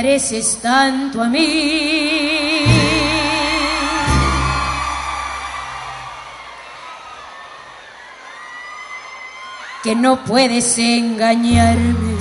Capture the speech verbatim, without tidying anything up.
pareces tanto a mí, que no puedes engañarme.